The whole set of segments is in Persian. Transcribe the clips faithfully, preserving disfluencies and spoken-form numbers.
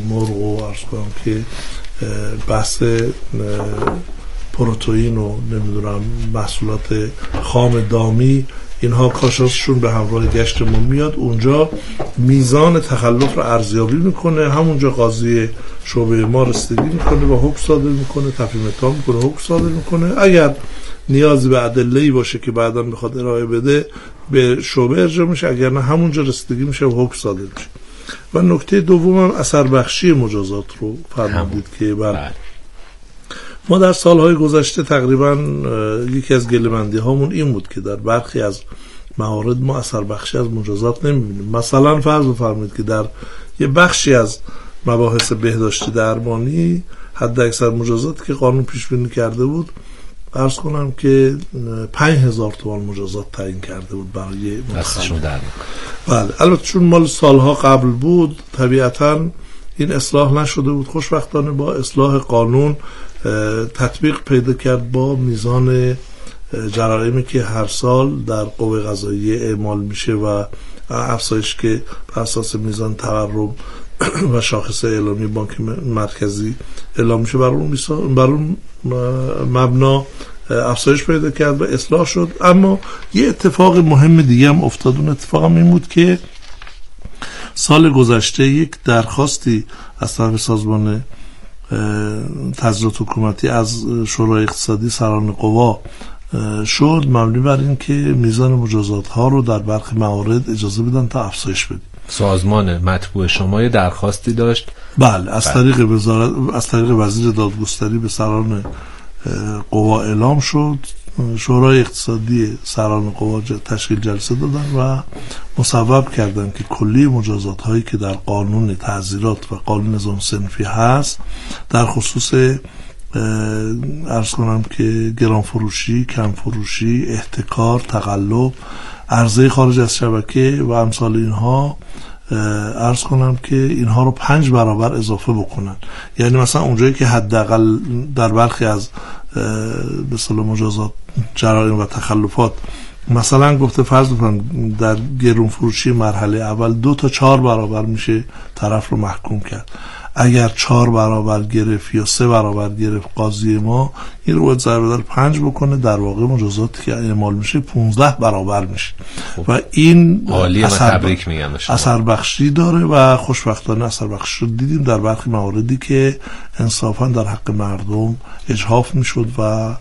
مرغ و عرض کنم که بحث پروتئین و نمیدونم محصولات خام دامی، اینها کاشانشون به همراه گشت ما میاد اونجا، میزان تخلف رو ارزیابی میکنه، همونجا قاضی شعبه ما رسیدگی میکنه و حکم صادر میکنه، تفهیم اتهام میکنه، حکم صادر میکنه. اگر نیازی به ادله‌ای باشه که بعداً بخواد ارائه بده به شعبه ارجاع میشه، اگر نه همونجا رسیدگی میشه و حکم صادر میشه. و نکته دوم هم اثر بخشی مجازات رو فرمودید که بله ما در سالهای گذشته تقریبا یکی از گله‌مندی هامون این بود که در برخی از موارد ما اثر بخشی از مجازات نمیبینیم. مثلا فرض بفرمایید که در یه بخشی از مباحث بهداشتی درمانی حد اکثر مجازاتی که قانون پیش بینی کرده بود، عرض کنم که پنج هزار تومان مجازات تعیین کرده بود برای متخلف. بله، البته چون مال سالها قبل بود طبیعتاً این اصلاح نشده بود. خوشبختانه با اصلاح قانون تطبیق پیدا کرد با میزان جرایمی که هر سال در قوه قضاییه اعمال میشه و افزایش که بر اساس میزان تورم و شاخص اعلامی بانک مرکزی اعلام میشه، بر اون بر اون مبنا افزایش پیدا کرد و اصلاح شد. اما یه اتفاق مهم دیگه هم افتاد. اون اتفاق هم این بود که سال گذشته یک درخواستی از طرف سازمان تظاهرات حکومتی از شورای اقتصادی سران قوا شد مبنی بر این که میزان مجازات ها رو در برخی موارد اجازه بدن تا افزایش بدن. سازمان مطبوع شما یه درخواستی داشت؟ بله، از طریق وزارت از طریق وزیر دادگستری به سران قوا اعلام شد. شورای اقتصادی سران قوا تشکیل جلسه دادن و مصوب کردن که کلی مجازات هایی که در قانون تعزیرات و قانون نظام صنفی هست در خصوص عرض کنم که گران فروشی، کم فروشی، احتکار، تقلب، عرضه خارج از شبکه و امثال اینها، عرض کنم که اینها رو پنج برابر اضافه بکنن. یعنی مثلا اونجایی که حداقل در برخی از به اصطلاح مجازات جرایم و تخلفات مثلا گفته فرض بکنم در گران فروشی مرحله اول دو تا چهار برابر میشه طرف رو محکوم کرد، اگر چهار برابر گرفت یا سه برابر گرفت قاضی ما این رو باید ضرب در پنج بکنه، در واقع مجازاتی که اعمال میشه پونزده برابر میشه. خب. و این عالیه، اثر, تبریک میگم اثر بخشی داره و خوشبختانه اثر بخشی شد. دیدیم در برخی مواردی که انصافا در حق مردم اجحاف میشد و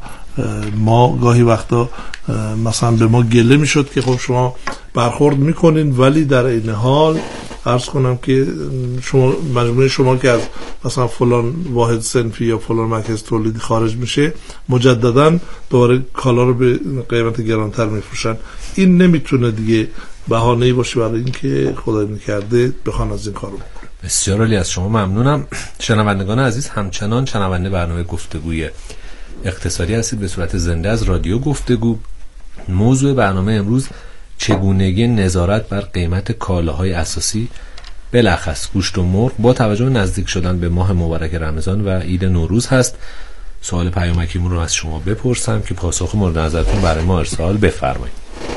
ما گاهی وقتا مثلا به ما گله میشد که خب شما برخورد میکنین ولی در این حال عرض کنم که شما مجموعه شما که از مثلا فلان واحد صنفی یا فلان مرکز تولیدی خارج میشه مجددا دوباره کالا رو به قیمت گرانتر میفروشن. این نمیتونه دیگه بهانه‌ای باشه برای اینکه خدای نکرده بخوان از این کارو بکنن. بسیار عالی، از شما ممنونم. شنوندگان عزیز، همچنان شنونده برنامه گفتگوی اقتصادی هستید به صورت زنده از رادیو گفتگو. موضوع برنامه امروز چگونگی نظارت بر قیمت کالاهای اساسی بلخص گوشت و مرغ با توجه به نزدیک شدن به ماه مبارک رمضان و عید نوروز هست. سوال پیامکیمون رو از شما بپرسم که پاسخ مورد نظرتون برای ما ارسال بفرمایید.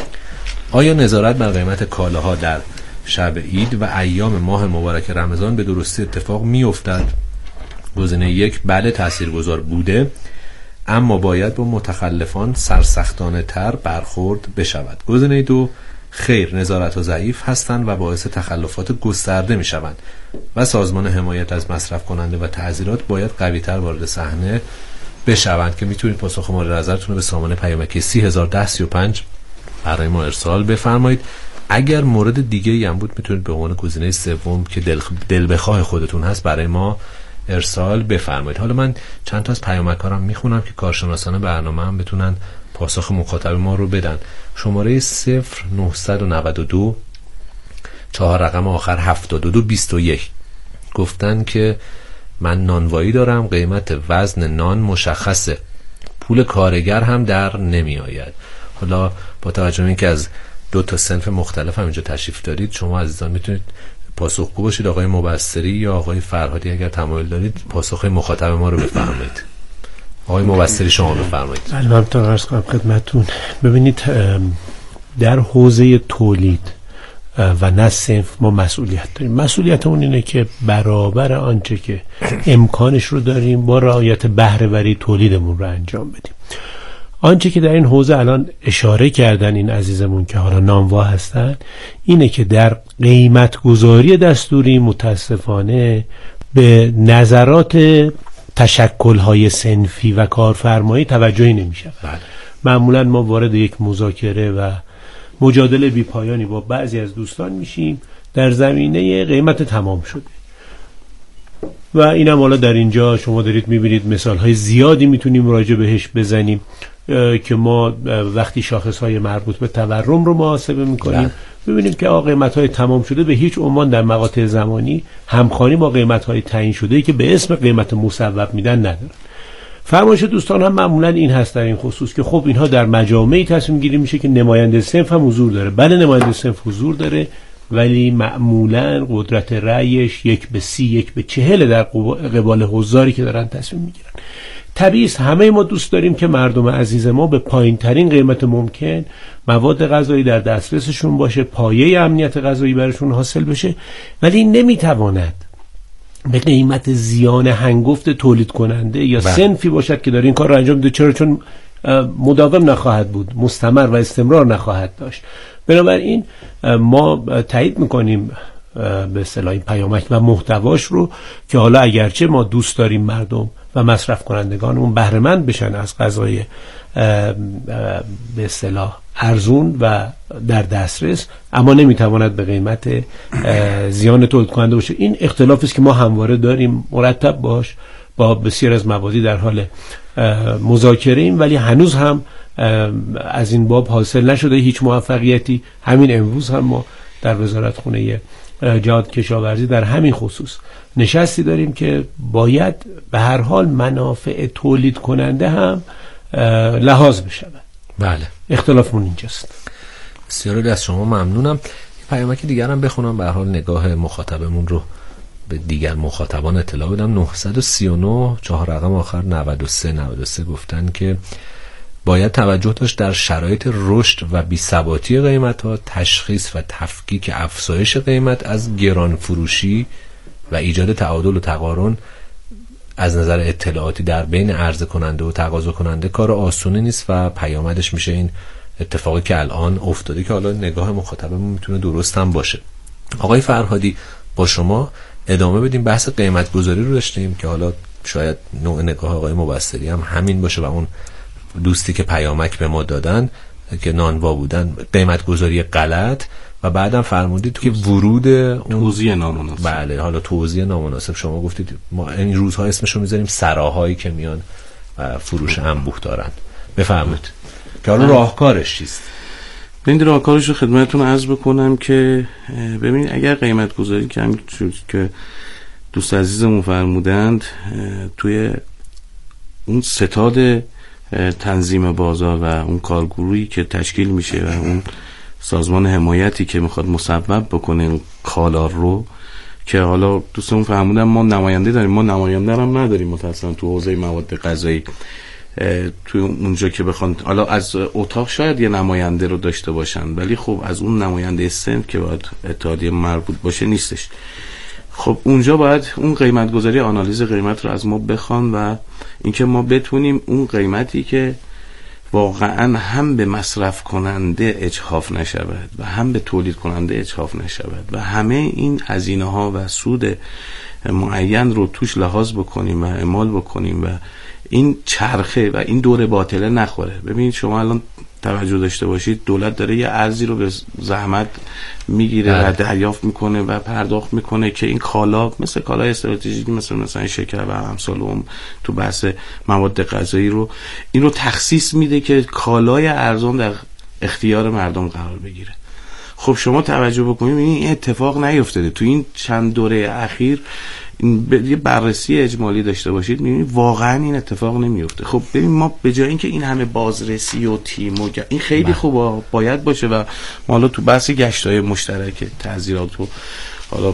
آیا نظارت بر قیمت کالاها در شب عید و ایام ماه مبارک رمضان به درستی اتفاق می افتد؟ گزینه یک بله تاثیرگذار بوده، اما باید با متخلفان سرسختانه تر برخورد بشود. گزینه دو خیر، نظارت ها ضعیف هستند و باعث تخلفات گسترده می شوند و سازمان حمایت از مصرف کننده و تعزیرات باید قوی تر وارد صحنه بشوند. که میتونید پاسخ مورد نظرتون رو به سامانه پیامکی سی هزار و ده سی و پنج برای ما ارسال بفرمایید. اگر مورد دیگه ای هم بود میتونید به عنوان گزینه سوم که دل, دل بخواه خودتون هست برای ما ارسال بفرمایید. حالا من چند تا از پیامکارم میخونم که کارشناسان برنامه هم بتونن پاسخ مخاطب ما رو بدن. شماره صفر نه نه دو چهار رقم آخر هفتاد و دو بیست و یک گفتن که من نانوایی دارم، قیمت وزن نان مشخصه، پول کارگر هم در نمی آید. حالا با توجه به اینکه از دو تا صنف مختلف هم اینجا تشریف دارید، شما عزیزان میتونید پاسخگو باشید. آقای مبصری یا آقای فرهادی اگر تمایل دارید پاسخ مخاطب ما رو بفرمایید. آقای مبصری شما بفرمایید. الان تا عرض کنم خدمتتون. ببینید در حوزه تولید و نه صنف ما مسئولیت داریم. مسئولیتمون اینه که برابر آنچه که امکانش رو داریم با رعایت بهره‌وری تولیدمون رو انجام بدیم. آنچه که در این حوزه الان اشاره کردن این عزیزمون که حالا نانوا هستن اینه که در قیمت گذاری دستوری متاسفانه به نظرات تشکل‌های صنفی و کارفرمایی توجهی نمی‌شود. معمولا ما وارد یک مذاکره و مجادله بی پایانی با بعضی از دوستان میشیم در زمینه قیمت تمام شده و اینم حالا در اینجا شما دارید میبینید مثالهای زیادی میتونیم راجع بهش بزنیم که ما وقتی شاخصهای مربوط به تورم رو محاسبه میکنیم ببینیم که قیمت‌های تمام شده به هیچ عنوان در مقاطع زمانی همخوانی با قیمت‌های تعیین شده که به اسم قیمت مصوب میدن ندارن. فرمایش دوستان هم معمولا این هست در این خصوص که خب اینها در مجامعی تصمیم گیری میشه که نماینده صنف هم حضور داره. بله نماینده صنف حضور داره ولی معمولا قدرت رأیش یک به سی یک به چهل در قبال حضاری که دارن تصمیم میگیرن. طبیعی است همه ما دوست داریم که مردم عزیز ما به پایین ترین قیمت ممکن مواد غذایی در دسترسشون باشه، پایه امنیت غذایی براشون حاصل بشه، ولی نمیتواند به قیمت زیان هنگفت تولید کننده یا بله. صنفی باشد که داره این کار رو انجام میده. چرا؟ چون مداوم نخواهد بود، مستمر و استمرار نخواهد داشت. بنابراین ما تایید میکنیم به اصطلاح این پیامک و محتواش رو که حالا اگرچه ما دوست داریم مردم و مصرف کنندگانمون بهره مند بشن از غذای به اصطلاح ارزون و در دسترس، اما نمیتواند به قیمت زیان تولید کننده باشه. این اختلافی است که ما همواره داریم، مرتب باش با بسیار از مبادی در حال مذاکره ایم، ولی هنوز هم از این باب حاصل نشده هیچ موفقیتی. همین امروز هم ما در وزارت خونه جهاد کشاورزی در همین خصوص نشستی داریم که باید به هر حال منافع تولید کننده هم لحاظ بشه. بله، اختلافمون اینجاست. بسیار از شما ممنونم. پیامک دیگر هم بخونم به هر حال نگاه مخاطبمون رو به دیگر مخاطبان اطلاع بدم. نه سه نه چهار رقم آخر نود و سه نود و سه گفتن که باید توجه داشت در شرایط رشد و بی‌ثباتی قیمت‌ها تشخیص و تفکیک افزایش قیمت از گران فروشی و ایجاد تعادل و تقارن از نظر اطلاعاتی در بین عرضه کننده و تقاضا کننده کار آسونی نیست و پیامدش میشه این اتفاقی که الان افتاده که حالا نگاه مخاطبمون میتونه درست هم باشه. آقای فرهادی با شما ادامه بدیم. بحث قیمت گذاری رو داشتیم که حالا شاید نوع نگاه آقای مبصری هم همین باشه و اون دوستی که پیامک به ما دادن که نانوا بودن قیمت گذاری غلط و بعدم فرمودید که ورود توزیع نامناسب. بله، حالا توزیع نامناسب شما گفتید ما این روزها اسمشو میذاریم سراهایی که میان و فروش انبوه دارن. بفرمایید که حالا راهکارش چیست؟ ببینید راهکارش رو خدمتتون عرض بکنم که ببینید اگر قیمت گذاری که همینجور که دوست عزیزمون فرمودند توی اون ستاد تنظیم بازار و اون کارگروهی که تشکیل میشه و اون سازمان حمایتی که میخواد مصوب بکنه اون کالا رو که حالا دوستمون فرمودن ما نماینده داریم، ما نماینده هم نداریم متأسفانه تو حوزه مواد غذایی. تو اونجا که بخوان حالا از اتاق شاید یه نماینده رو داشته باشن ولی خب از اون نماینده صنف که باید اتحادیه مربوط باشه نیستش. خب اونجا باید اون قیمت گذاری آنالیز قیمت رو از ما بخوان و اینکه ما بتونیم اون قیمتی که واقعا هم به مصرف کننده اجحاف نشود و هم به تولید کننده اجحاف نشود و همه این هزینه ها و سود معین رو توش لحاظ بکنیم و اعمال بکنیم و این چرخه و این دور باطله نخوره. ببینید شما الان توجه داشته باشید دولت داره یه ارزی رو به زحمت میگیره و دریافت میکنه و پرداخت میکنه که این کالا مثل کالای استراتژیکی مثل مثلا شکر و امثال اون تو بحث مواد غذایی رو این رو تخصیص میده که کالای ارزان در اختیار مردم قرار بگیره. خب شما توجه بکنید این اتفاق نیفتاده تو این چند دوره اخیر. یه بررسی اجمالی داشته باشید میبینید واقعا این اتفاق نمیفته. خب ببین ما به جای اینکه این همه بازرسی و تیم و این خیلی خوبه باید باشه و ما حالا تو بحث گشت‌های مشترک تعزیرات و حالا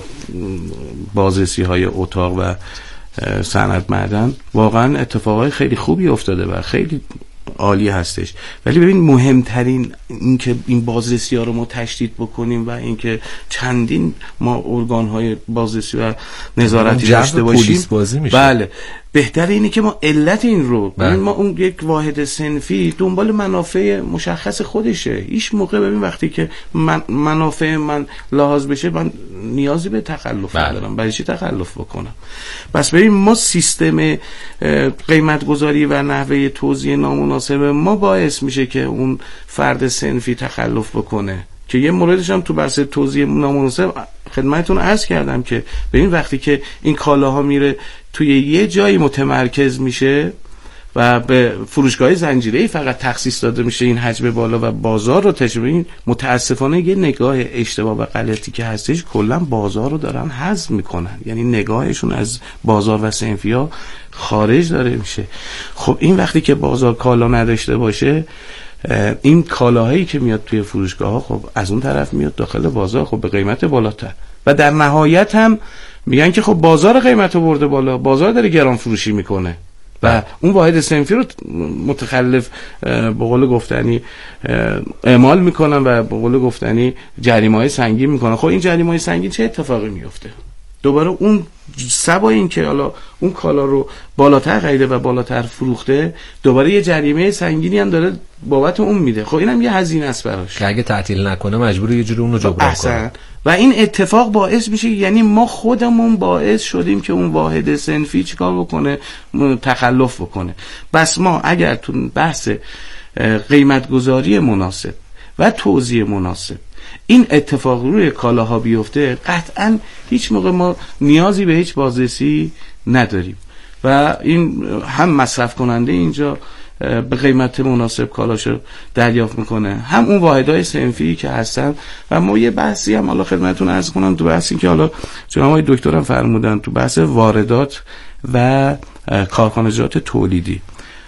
بازرسی های اتاق و صنعت معدن واقعا اتفاقای خیلی خوبی افتاده و خیلی عالی هستش. ولی ببین مهمترین این که این بازرسی ها رو ما تشدید بکنیم و اینکه چندین ما ارگان های بازرسی و نظارتی داشته باشیم، بله بهتره اینه که ما علت این رو ببین، ما اون یک واحد صنفی دنبال منافع مشخص خودشه. هیچ موقع ببین وقتی که من منافع من لحاظ بشه من نیازی به تخلف ندارم، برای چی تخلف بکنم؟ بس ببین ما سیستم قیمت گذاری و نحوه توزیع نامناسب ما باعث میشه که اون فرد صنفی تخلف بکنه، که یه موردش هم تو بحث توزیع نامناسب خدمتتون عرض کردم که ببین وقتی که این کالاها میره توی یه جایی متمرکز میشه و به فروشگاه زنجیره‌ای فقط تخصیص داده میشه این حجم بالا و بازار رو تشبیه، متاسفانه یه نگاه اشتباه و غلطی که هستش کلا بازار رو دارن حذف میکنن، یعنی نگاهشون از بازار و صنفی‌ها خارج داره میشه. خب این وقتی که بازار کالا نداشته باشه، این کالاهایی که میاد توی فروشگاه ها خب از اون طرف میاد داخل بازار خب به قیمت بالاتر و در نهایت هم میگن که خب بازار قیمت رو برده بالا، بازار داره گران فروشی میکنه و اون واحد صنفی رو متخلف به قول گفتنی اعمال میکنن و به قول گفتنی جریمه‌های سنگین میکنن. خب این جریمه‌های سنگین چه اتفاقی میفته؟ دوباره اون سبا این که حالا اون کالا رو بالاتر خریده و بالاتر فروخته، دوباره یه جریمه سنگینی هم داره بابت اون میده. خب اینم یه هزینه است براش که اگه تعطیل نکنه مجبوره یه جوری اون رو جبران کنه و این اتفاق باعث میشه، یعنی ما خودمون باعث شدیم که اون واحد صنفی چیکار بکنه؟ تخلف بکنه. بس ما اگر تو بحث قیمت گذاری مناسب و توزیع مناسب این اتفاق روی کالاها بیفته، قطعا هیچ موقع ما نیازی به هیچ بازرسی نداریم و این هم مصرف کننده اینجا به قیمت مناسب کالاشو دریافت میکنه، هم اون واحدهای صنفی که هستن. و ما یه بحثی هم حالا خدمتتون عرض کنم تو بحثی که حالا جناب آقای دکترم فرمودن تو بحث واردات و کارخانجات تولیدی،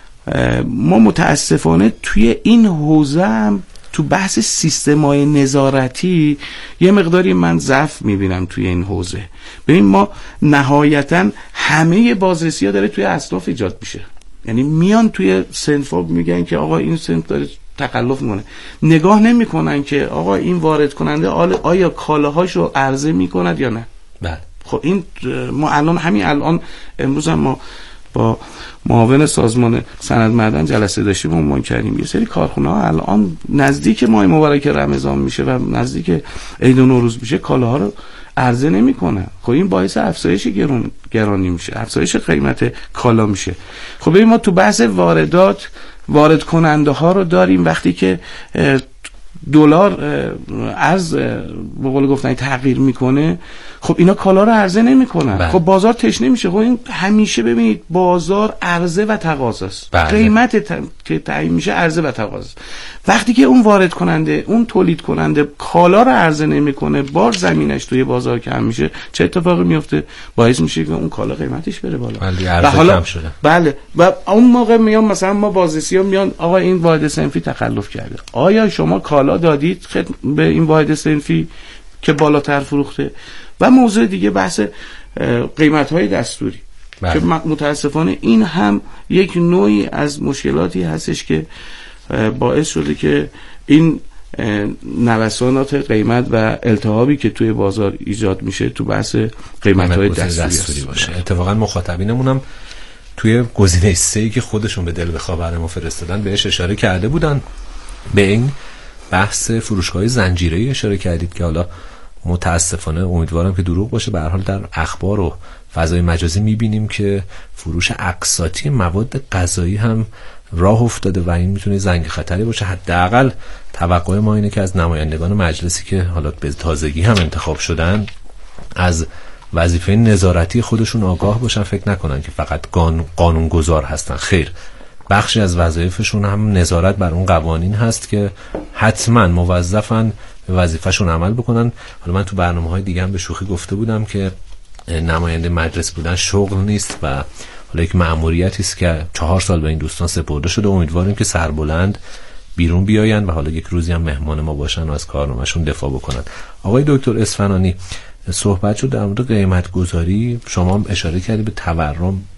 ما متاسفانه توی این حوزه هم تو بحث سیستم‌های نظارتی یه مقداری من ضعف میبینم توی این حوزه. ببین ما نهایتاً همه بازرسی‌ها داره توی اصناف ایجاد میشه، یعنی میان توی صنف‌ها میگن که آقا این صنف داره تخلف میکنه، نگاه نمیکنن که آقا این وارد کننده آیا کالاهاشو عرضه میکند یا نه. بله خب این ما الان همین الان امروز هم ما با معاون سازمان سند معدن جلسه داشتیم و عنوان کردیم یه سری کارخونه ها الان نزدیک ماه مبارک رمضان میشه و نزدیک عید و نوروز میشه کالاها رو عرضه نمیکنه. خب این باعث افزایش گران گرانی میشه، افزایش قیمت کالا میشه. خب ببین ما تو بحث واردات وارد کننده ها رو داریم، وقتی که دلار ارز به قول گفتن تغییر میکنه خب اینا کالا رو عرضه نمیکنن، خب بازار تشنه میشه. خب این همیشه ببینید بازار عرضه و تقاضاست، قیمت که تعیین میشه عرضه و تقاضاست. وقتی که اون وارد کننده اون تولید کننده کالا رو عرضه نمیکنه، بار زمینش توی بازار کم میشه، چه اتفاقی میفته؟ باعث میشه که اون کالا قیمتش بره بالا و حالا کم شده. بله و اون موقع میان مثلا ما بازرسی‌ها میان آقا این واحد صنفی تخلف کرده، آیا شما کالا دادید به این واحد صنفی که بالاتر فروخته؟ و موضوع دیگه بحث قیمت‌های دستوری بله. که متاسفانه این هم یک نوعی از مشکلاتی هستش که باعث شده که این نوسانات قیمت و التهابی که توی بازار ایجاد میشه تو بحث قیمت‌های دستوری, دستوری باشه. اتفاقا مخاطبینمونم توی گزینه سه‌ای که خودشون به دل بخواه برای ما فرستادن بهش اشاره کرده بودن. به این بحث فروشگاه زنجیره‌ای اشاره کردید که حالا متاسفانه امیدوارم که دروغ باشه، به هر حال در اخبار و فضای مجازی میبینیم که فروش اقساطی مواد غذایی هم راه افتاده و این میتونه زنگ خطری باشه. حداقل توقع ما اینه که از نمایندگان مجلسی که حالا به تازگی هم انتخاب شدن از وظیفه نظارتی خودشون آگاه باشن، فکر نکنن که فقط قانونگذار هستن. خیر، بخشی از وظایفشون هم نظارت بر اون قوانین هست که حتما موظفن به وظیفه‌شون عمل بکنن. حالا من تو برنامه‌های دیگه هم به شوخی گفته بودم که نماینده مجلس بودن شغل نیست و حالا یک مأموریتی است که چهار سال به این دوستان سپرده شده. امیدواریم که سربلند بیرون بیاین و حالا یک روزی هم مهمان ما باشن و از کارنامه‌شون دفاع بکنن. آقای دکتر اصفهانی، صحبت شد در مورد قیمت گذاری، شما هم اشاره کردید به تورم. خب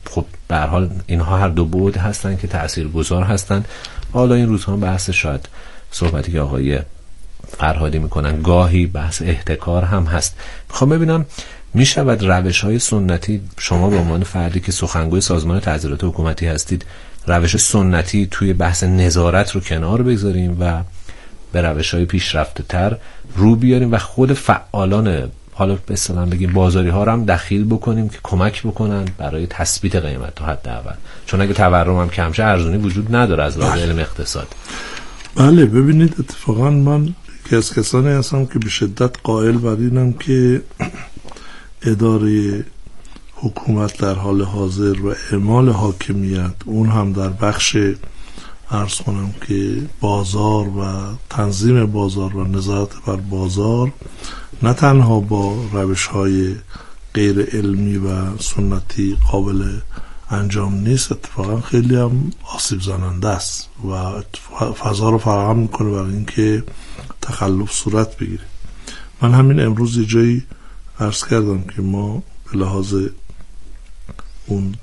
به هر حال اینها هر دو بعد هستن که تاثیرگذار هستن. حالا این روزها بحث شاید صحبتی که آقای فرهادی میکنن گاهی بحث احتکار هم هست. میخوام ببینم میشود روش های سنتی، شما به عنوان فردی که سخنگوی سازمان تعذیرات حکومتی هستید، روش سنتی توی بحث نظارت رو کنار بگذاریم و به روش های پیشرفته تر رو بیاریم و خود فعالان، حالا به اصطلاح بگیم بازاری ها رو هم دخیل بکنیم که کمک بکنن برای تثبیت قیمت تا حد اول، چون اگه تورم هم کم شه ارزونی وجود نداره از لحاظ علم اقتصاد. بله ببینید، اتفاقا من یکی از کسانی هستم که به شدت قائل بر اینم که اداره حکومت در حال حاضر و اعمال حاکمیت، اون هم در بخش عرض کنم که بازار و تنظیم بازار و نظارت بر بازار، نه تنها با روش‌های غیر علمی و سنتی قابل انجام نیست، اتفاقا خیلی هم آسیب زننده است و فضا رو فراهم میکنه برای اینکه تخلف صورت بگیره. من همین امروز یه جایی عرض کردم که ما به لحاظ اون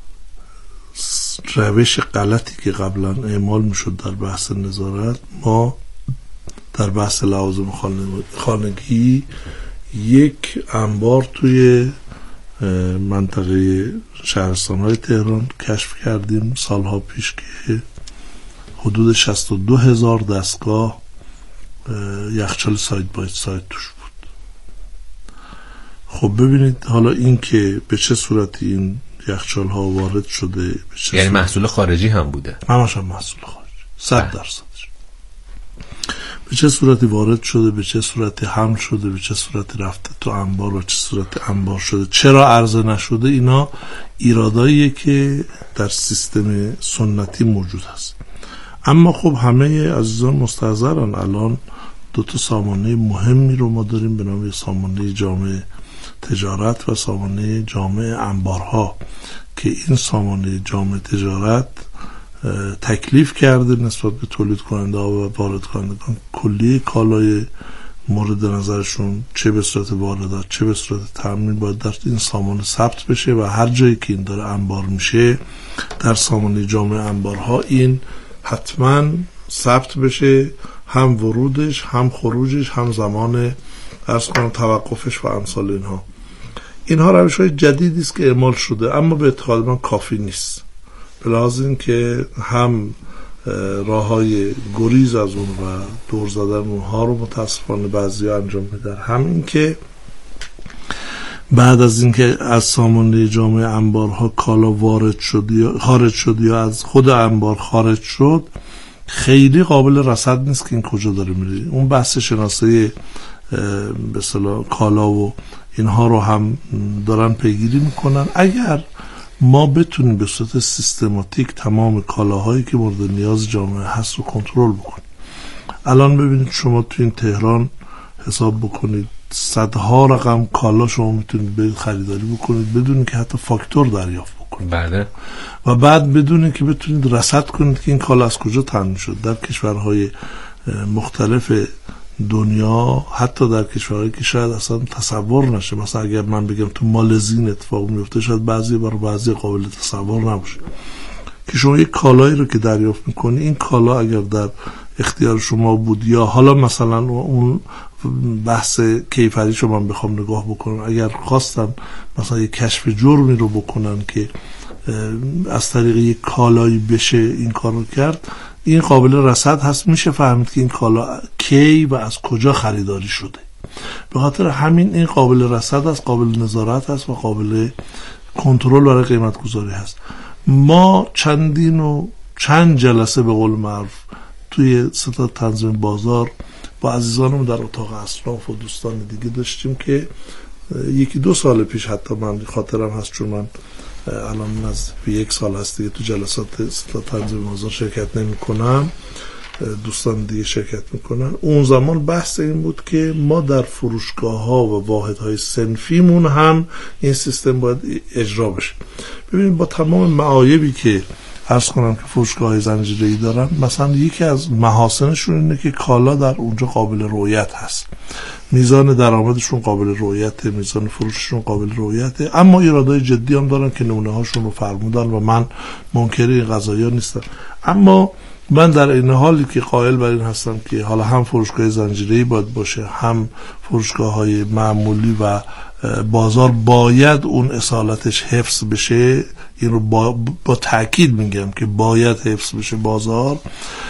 روش غلطی که قبلا اعمال میشد در بحث نظارت، ما در بحث لوازم خانگی یک انبار توی منطقه شهرستان‌های تهران کشف کردیم سالها پیش که حدود شصت و دو هزار دستگاه یخچال سایت باید سایت توش بود. خب ببینید حالا این که به چه صورتی این یخچال ها وارد شده، یعنی محصول خارجی هم بوده، همش هم محصول خارجی صد درصدش، به چه صورتی وارد شده، به چه صورتی حمل شده، به چه صورتی رفته تو انبار و چه صورتی انبار شده، چرا عرضه نشده، اینا ایراداییه که در سیستم سنتی موجود هست. اما خب همه عزیزان مستحضرن الان دو تا سامانه مهمی رو ما داریم به نام سامانه جامع تجارت و سامانه جامع انبارها، که این سامانه جامع تجارت تکلیف کرده نسبت به تولید کننده ها و وارد کنندگان کلی کالای مورد نظرشون چه به صورت واردات چه به صورت تامین باید در این سامانه ثبت بشه و هر جایی که این داره انبار میشه در سامانه جامع انبارها این حتما ثبت بشه، هم ورودش هم خروجش هم زمان عرض کنم توقفش و امثال اینها. اینها روش های جدیدی است که اعمال شده، اما به اعتقاد من کافی نیست، به لحاظ این که هم راه های گریز از اون و دور زدن اونها رو متاسفانه بعضی ها انجام میدن، هم این که بعد از اینکه از سامانه جامع انبارها کالا وارد شد یا خارج شد یا از خود انبار خارج شد، خیلی قابل رصد نیست که این کجا داره میره. اون بحث شناسایی به اصطلاح کالا و اینها رو هم دارن پیگیری میکنن. اگر ما بتونیم به صورت سیستماتیک تمام کالاهایی که مورد نیاز جامعه هست رو کنترل بکنیم، الان ببینید شما تو این تهران حساب بکنید صدها رقم کالا شما میتونید برید خریداری بکنید بدون که حتی فاکتور دریافت بکنید. بله. و بعد بدون که بتونید رصد کنید که این کالا از کجا تامین شد. در کشورهای مختلف دنیا، حتی در کشورهایی که شاید اصلا تصور نشه، مثلا اگر من بگم تو مالزی اتفاق میفته، شاید بعضی برای بعضی قابل تصور نباشه که شما یک کالایی رو که دریافت میکنی، این کالا اگر در اختیار شما بود یا حالا مثلا اون بحث کیفری شما من بخوام نگاه بکنم، اگر خواستن مثلا یک کشف جرمی رو بکنن که از طریق یک کالایی بشه این کار رو کرد، این قابل رصد هست، میشه فهمید که این کالا کی و از کجا خریداری شده. به خاطر همین این قابل رصد است، قابل نظارت است و قابل کنترل برای قیمت گذاری هست. ما چندین و چند جلسه به قول معروف توی ستاد تنظیم بازار با عزیزانم در اتاق اصناف و دوستان دیگه داشتیم که یکی دو سال پیش، حتی من خاطرم هست چون من الان از یک سال هست دیگه تو جلسات ستاد تنظیم بازار شرکت نمی کنم، دوستان دیگه شرکت میکنن. اون زمان بحث این بود که ما در فروشگاه ها و واحد های صنفیمون هم این سیستم باید اجرا بشه. ببینید با تمام معایبی که عرض کنم که فروشگاه‌های زنجیره‌ای دارن، مثلا یکی از محاسنشون اینه که کالا در اونجا قابل رؤیت هست، میزان درآمدشون قابل رؤیته، میزان فروششون قابل رؤیته، اما ایرادای جدی هم دارن که نمونه هاشون رو فرمودن و من منکر این قضایا نیستم. اما من در این حالی که قائل بر این هستم که حالا هم فروشگاه زنجیره‌ای باید باشه، هم فروشگاه‌های معمولی و بازار باید اون اصالتش حفظ بشه، این رو با, با تأکید میگم که باید حفظ بشه. بازار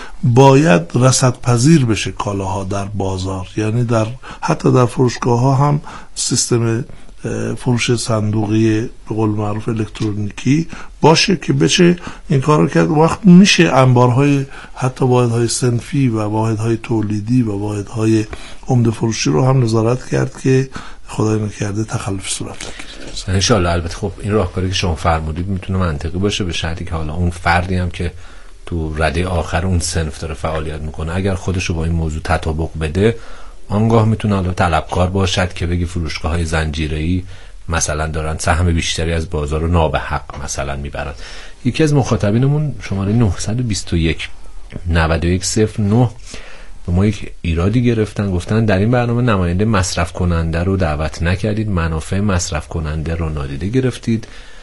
باید رصدپذیر بشه کالاها در بازار، یعنی در حتی در فروشگاه ها هم سیستم فروش صندوقی به قول معروف الکترونیکی باشه که بشه این کار رو کرد. وقت میشه انبارهای حتی واحدهای صنفی و واحدهای تولیدی و واحدهای عمده فروشی رو هم نظارت کرد که خدای نکرده تخلف صورت نگیره ان شاء الله. البته خب این راهکاری که شما فرمودید میتونه منطقی باشه به شرطی که حالا اون فردی هم که تو رده آخر اون صنف داره فعالیت میکنه اگر خودشو با این موضوع تطابق بده، آنگاه میتونه حالا طلبکار باشد که بگی فروشگاه‌های زنجیره‌ای مثلا دارن سهم بیشتری از بازار رو نابحق مثلا میبرن. یکی از مخاطبینمون شماره نه دو یک نه یک صفر نه به ما یک ایرادی گرفتن، گفتن در این برنامه نماینده مصرف کننده رو دعوت نکردید، منافع مصرف کننده رو نادیده گرفتید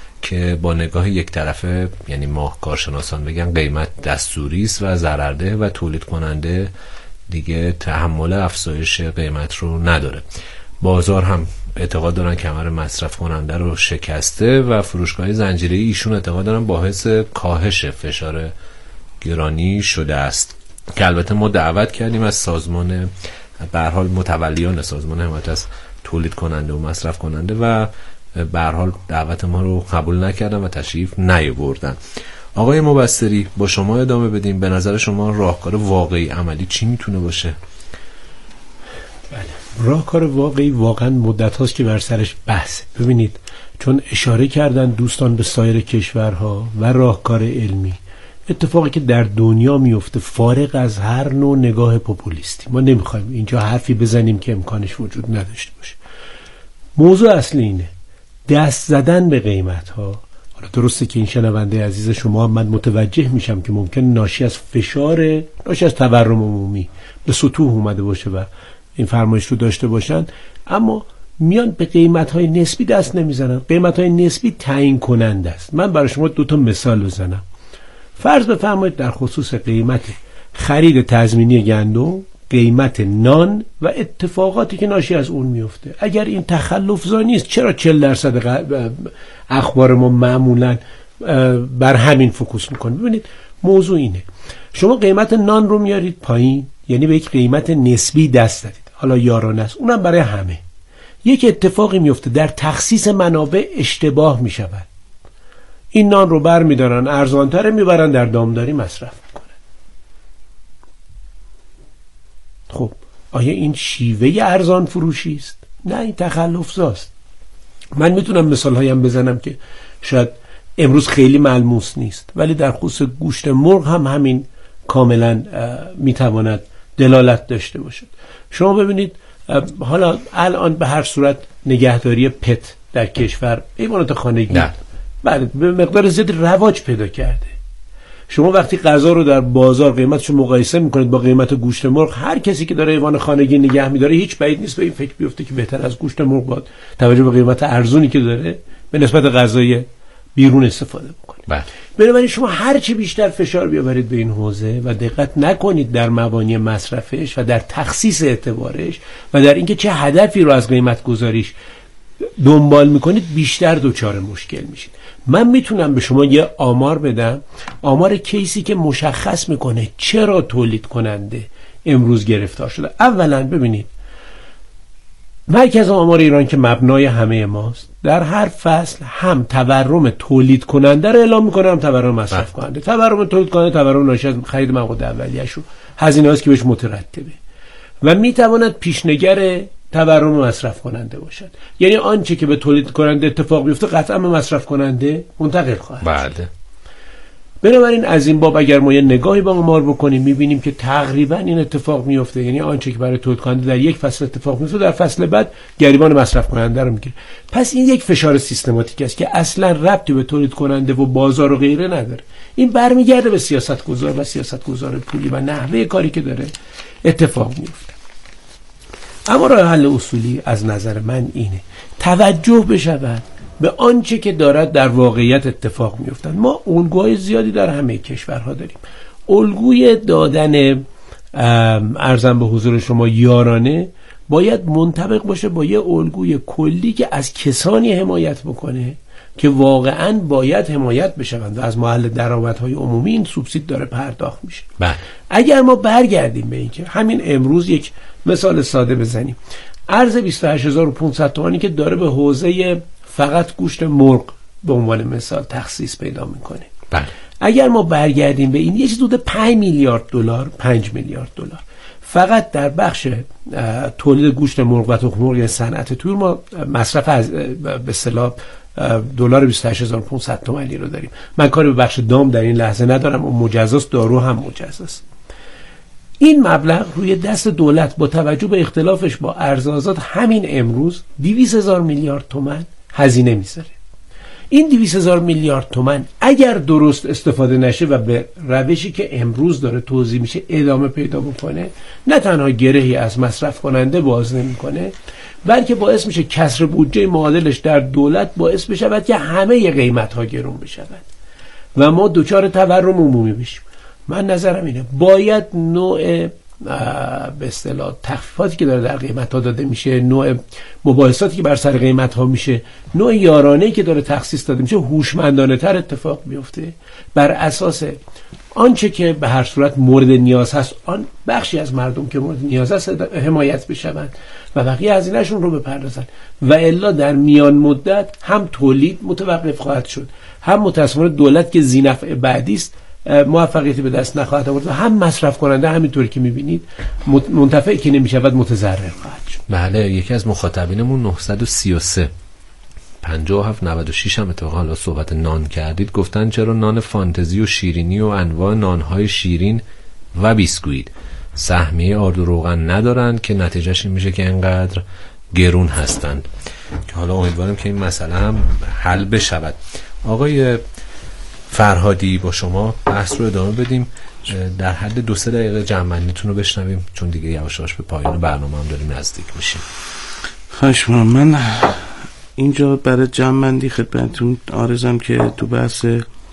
که با نگاه یک طرفه، یعنی ما کارشناسان بگن قیمت دستوری است و ضررده و تولید کننده دیگه تحمل افزایش قیمت رو نداره. بازار هم اعتقاد دارن کمر مصرف کننده رو شکسته و فروشگاه زنجیره‌ای ایشون اعتقاد دارن باعث کاهش فشار گرانی شده است که البته ما دعوت کردیم از سازمان به هر حال متولیان سازمان حمایت از تولید کننده و مصرف کننده و به هر حال دعوت ما رو قبول نکردن و تشریف نیاوردن. آقای مبصری با شما ادامه بدیم. به نظر شما راهکار واقعی عملی چی میتونه باشه؟ بله، راهکار واقعی واقعا مدت هاست که بر سرش بحث. ببینید چون اشاره کردن دوستان به سایر کشورها و راهکار علمی، اتفاقی که در دنیا میفته فارغ از هر نوع نگاه پوپولیستی، ما نمیخوایم اینجا حرفی بزنیم که امکانش وجود نداشته باشه. موضوع اصلی اینه دست زدن به قیمت ها. حالا درسته که این شنونده عزیز شما من متوجه میشم که ممکن ناشی از فشار، ناشی از تورم عمومی به سطوح اومده باشه و این فرمایش رو داشته باشن، اما میان به قیمت های نسبی دست نمیزنن. قیمت های نسبی تعیین کننده است. من برای شما دو تا مثال بزنم. فرض بفرمایید در خصوص قیمت خرید تضمینی گندم، قیمت نان و اتفاقاتی که ناشی از اون میفته، اگر این تخلف زایی نیست چرا چهل درصد اخبار ما معمولا بر همین فوکوس میکنه؟ ببینید موضوع اینه، شما قیمت نان رو میارید پایین، یعنی به یک قیمت نسبی دست دادید، حالا یارانه است، اونم برای همه. یک اتفاقی میفته در تخصیص منابع اشتباه میشود، این نان رو بر میدارن ارزانتره میبرن در دامداری مصرف میکنن. خب آیا این شیوه ارزان فروشی است؟ نه، این تخلف زاست. من میتونم مثال هایم بزنم که شاید امروز خیلی ملموس نیست، ولی در خصوص گوشت مرغ هم همین کاملا میتواند دلالت داشته باشد. شما ببینید حالا الان به هر صورت نگهداری پت در کشور حیوانات خانگی نه بله به مقدار زیادی رواج پیدا کرده. شما وقتی غذا رو در بازار قیمتش رو مقایسه میکنید با قیمت گوشت مرغ، هر کسی که داره حیوان خانگی نگه میداره هیچ بعید نیست به این فکر بیفته که بهتر از گوشت مرغ باید توجه به قیمت ارزونی که داره به نسبت غذای بیرون استفاده بکنید. بله. بنابراین شما هر چی بیشتر فشار بیاورید به این حوزه و دقت نکنید در مبانی مصرفش و در تخصیص اعتبارش و در اینکه چه هدفی رو از قیمت گذاریش دنبال میکنید، بیشتر دوچار مشکل میشید. من میتونم به شما یه آمار بدم، آمار کیسی که مشخص میکنه چرا تولید کننده امروز گرفتار شده. اولا ببینید مرکز آمار ایران که مبنای همه ماست در هر فصل هم تورم تولید کننده رو اعلام میکنه هم تورم مصرف کننده. تورم تولید کننده تورم ناشی از خرید مواد اولیه‌اش رو هزینه هاست که بهش مترتبه و میتواند پیشنگر تورم مصرف کننده باشد، یعنی آنچه که به تولید کننده اتفاق بیفته قطعا به مصرف کننده منتقل خواهد بعد. بنابراین از این باب اگر ما یه نگاهی به آمار بکنیم میبینیم که تقریبا این اتفاق میفته، یعنی آنچه که برای تولید کننده در یک فصل اتفاق میفته در فصل بعد گریبان مصرف کننده رو میگیره. پس این یک فشار سیستماتیک است که اصلا ربطی به تولید کننده و بازار و غیره نداره. این برمیگرده به سیاستگزار و سیاستگزار پولی و نحوه کاری که داره اتفاق میفته. اما راه حل اصولی از نظر من اینه توجه بشود به آنچه که دارد در واقعیت اتفاق میافتد. ما الگوهای زیادی در همه کشورها داریم. الگوی دادن ارزم به حضور شما یارانه باید منطبق باشه با یه الگوی کلی که از کسانی حمایت بکنه که واقعاً باید حمایت بشوند و از محل درآمدهای عمومی این سوبسید داره پرداخت میشه. بله. اگر ما برگردیم به این که همین امروز یک مثال ساده بزنیم، ارز بیست و هشت هزار و پانصد تومانی که داره به حوزه فقط گوشت مرغ به عنوان مثال تخصیص پیدا میکنه، بله. اگر ما برگردیم به این یه چیز حدود پنج میلیارد دلار پنج میلیارد دلار فقط در بخش تولید گوشت مرغ و تخم مرغ، یعنی صنعت تور، ما مصرف از به اصطلاح دلار بیست و هشت هزار و پانصد تومانی رو داریم. من کاری به بخش دام در این لحظه ندارم، اون مجزاست، دارو هم مجزاست. این مبلغ روی دست دولت با توجه به اختلافش با ارز آزاد همین امروز دویست هزار میلیارد تومان هزینه میذاره. این دویست هزار میلیارد تومان اگر درست استفاده نشه و به روشی که امروز داره توزیع میشه ادامه پیدا بکنه، نه تنها گرهی از مصرف کننده باز نمیکنه، بلکه باعث میشه کسر بودجه معادلش در دولت باعث بشود که همه قیمت ها گرون بشود و ما دوچار تورم عمومی بشیم. من نظرم اینه باید نوع به اصطلاح تخفیفاتی که داره در قیمت ها داده میشه، نوع مباحثاتی که بر سر قیمت ها میشه، نوع یارانه‌ای که داره تخصیص داده میشه هوشمندانه تر اتفاق بیفته، بر اساس آنچه که به هر صورت مورد نیاز هست آن بخشی از مردم که مورد نیاز هست حمایت بشوند و بقیه هزینه‌شون رو بپردازن، و الا در میان مدت هم تولید متوقف خواهد شد، هم متأسفانه دولت که ذی‌نفع بعدی است موفقیتی به دست نخواهد آورد و هم مصرف کننده همینطوری که میبینید منتفع که نمیشود متضرر خواهد شد. بله. یکی از مخاطبینمون نهصد و سی و سه پنجاه و هفت نود و شش هم اتفاقا حالا صحبت نان کردید، گفتن چرا نان فانتزی و شیرینی و انواع نانهای شیرین و بیسکویت سهمیه آرد و روغن ندارن که نتیجهش این میشه که اینقدر گرون هستند، که حالا امیدوارم که این مسئله هم حل بشود. آقای فرهادی با شما بحث رو ادامه بدیم، در حد دو سه دقیقه جمع‌بندیتون رو بشنویم چون دیگه یواش یواش به پایان برنامه هم داریم نزدیک میشیم. خواهش می‌کنم. من اینجا برای جمع‌بندی خدمتتون عرضم که تو بحث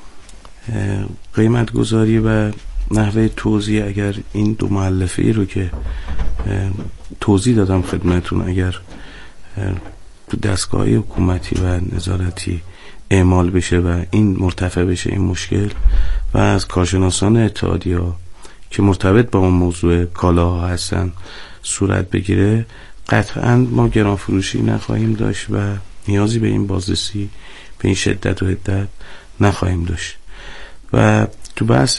قیمت گذاری و نحوه توزیع، اگر این دو مؤلفه‌ای رو که توضیح دادم خدمتتون اگر تو دستگاه حکومتی و نظارتی اعمال بشه و این مرتفع بشه این مشکل و از کارشناسان اتحادیه‌ها که مرتبط با اون موضوع کالاها هستن صورت بگیره، قطعاً ما گران فروشی نخواهیم داشت و نیازی به این بازرسی به این شدت و حدت نخواهیم داشت. و تو بحث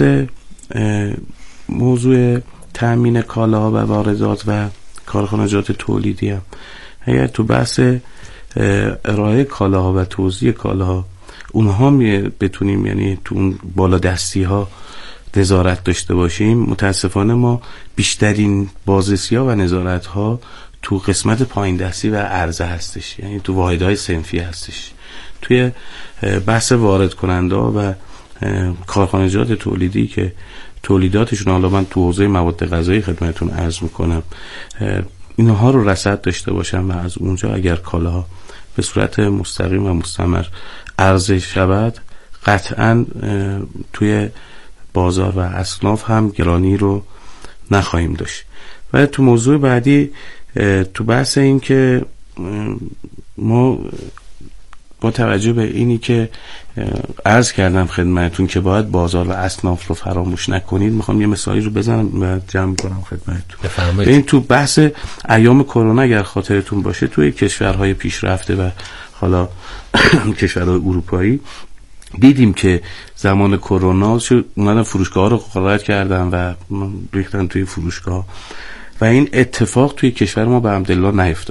موضوع تأمین کالاها و واردات و کارخانجات تولیدی هم اگر تو بحث ارائه کالاها و توزیع کالاها اونها بتونیم، یعنی تو اون بالا دستی ها نظارت داشته باشیم، متاسفانه ما بیشترین بازرسی ها و نظارت ها تو قسمت پایین دستی و عرضه هستش، یعنی تو واحدهای صنفی هستش. توی بحث وارد کننده و کارخانجات تولیدی که تولیداتشون، حالا من تو حوزه مواد غذایی خدمتتون عرض میکنم، اینها رو رصد داشته باشم و از اونجا اگر کالاها به صورت مستقیم و مستمر عرضه شود، قطعاً توی بازار و اصناف هم گرانی رو نخواهیم داشت. و تو موضوع بعدی، تو بحث این که ما با توجه به اینی که عرض کردم خدمتتون که باید بازار و اصناف رو فراموش نکنید، میخوام یه مثالی رو بزنم و جمع کنم خدمتتون. بفرمایید. این تو بحث ایام کرونا اگر خاطرتون باشه توی کشورهای پیشرفته و حالا کشورهای اروپایی دیدیم که زمان کرونا اومدن فروشگاه رو غارت کردن و ریختن توی فروشگاه و این اتفاق توی کشور ما به حمدالله نیفتاد.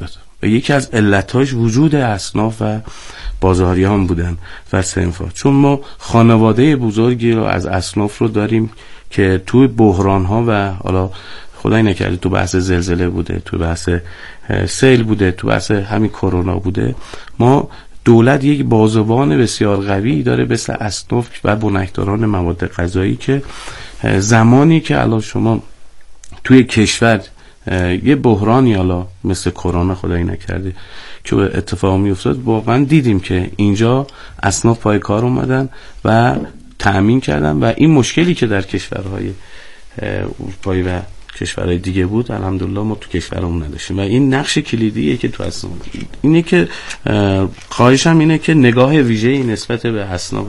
و یکی از علتاش وجود اصناف و بازاریان بودن و صنفا، چون ما خانواده بزرگی رو از اصناف رو داریم که توی بحران ها و حالا خدای نکرده تو بحث زلزله بوده، تو بحث سیل بوده، تو بحث همین کرونا بوده، ما دولت یک بازوان بسیار قوی داره مثل اصناف و بنکداران مواد غذایی که زمانی که الان شما توی کشور یه بحرانی حالا مثل کرونا خدای نکرده که اتفاق می افتاد، واقعا دیدیم که اینجا اصناف پای کار اومدن و تأمین کردن و این مشکلی که در کشورهای اروپایی و کشورهای دیگه بود الحمدلله ما تو کشورمون نداشتیم و این نقش کلیدیه که تو اصناف اینه که خواهشم اینه که نگاه ویژه‌ای نسبت به اصناف